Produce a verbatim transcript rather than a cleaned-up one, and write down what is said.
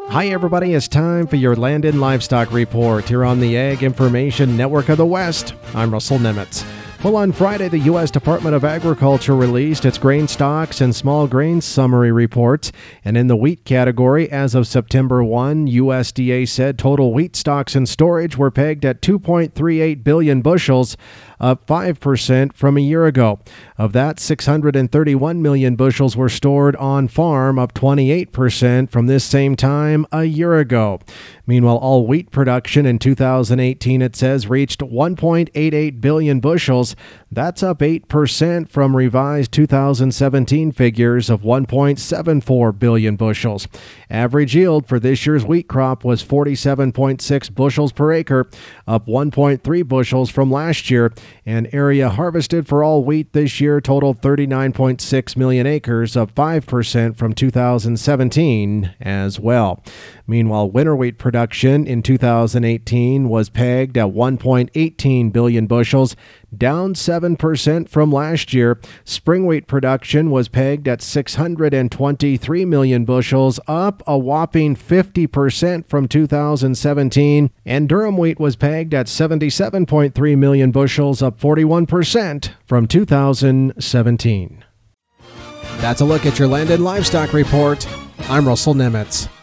Hi everybody, it's time for your Land and Livestock Report here on the Ag Information Network of the West. I'm Russell Nemitz. Well, on Friday, the U S Department of Agriculture released its grain stocks and small grain summary reports. And in the wheat category, as of September first, U S D A said total wheat stocks in storage were pegged at two point three eight billion bushels, up five percent from a year ago. Of that, six hundred thirty-one million bushels were stored on farm, up twenty-eight percent from this same time a year ago. Meanwhile, all wheat production in two thousand eighteen, it says, reached one point eight eight billion bushels. That's up eight percent from revised two thousand seventeen figures of one point seven four billion bushels. Average yield for this year's wheat crop was forty-seven point six bushels per acre, up one point three bushels from last year, and area harvested for all wheat this year totaled thirty-nine point six million acres, up five percent from two thousand seventeen as well. Meanwhile, winter wheat production in two thousand eighteen was pegged at one point one eight billion bushels, down seven percent from last year. Spring wheat production was pegged at six hundred twenty-three million bushels, up a whopping fifty percent from two thousand seventeen. And durum wheat was pegged at seventy-seven point three million bushels, up forty-one percent from two thousand seventeen. That's a look at your Land and Livestock Report. I'm Russell Nemitz.